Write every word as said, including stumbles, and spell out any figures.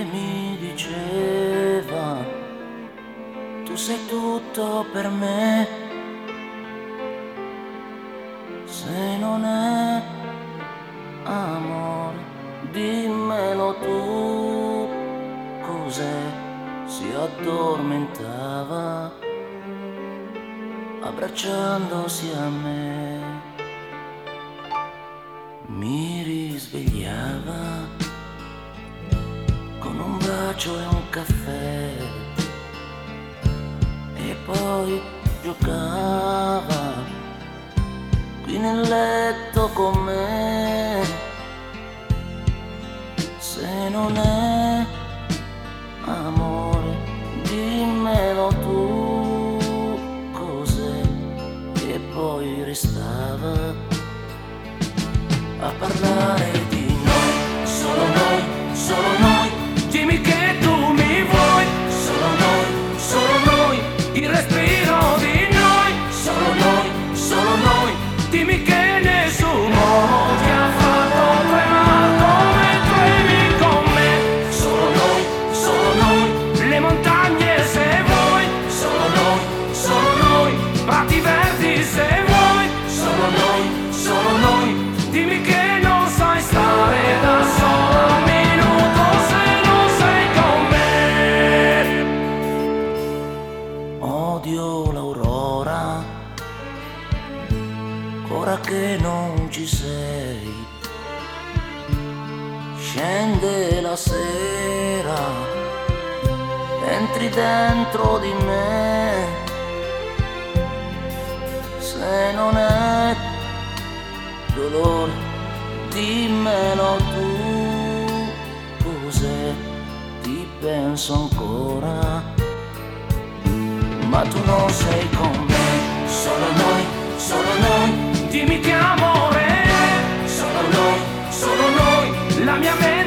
mi diceva: tu sei tutto per me, se non è amore dimmelo tu. Cos'è? Si addormentava abbracciandosi a me, mi risvegliava con un bacio e un caffè e poi giocava qui nel letto con me. Se non è amore dimmelo tu. Cos'è? E poi restava a parlare di noi, solo noi, solo noi. Dimmi che tu mi vuoi, solo noi, solo noi. Il respiro di noi, solo noi, solo noi. Dimmi che nessuno ti ha fatto tremare come tremi con me. Solo noi, solo noi. Le montagne se vuoi, solo noi, solo noi. Prati verdi se vuoi, solo noi, solo noi. Dimmi che non sai stare da solo un minuto se non sei con me. Odio l'aurora, ora che non ci sei. Scende la sera, entri dentro di me. Se non è dolore dimmelo tu. Cos'è? Ti penso ancora, ma tu non sei con me. Solo noi, solo noi. Dimmi che amore è solo noi, solo noi. La mia mente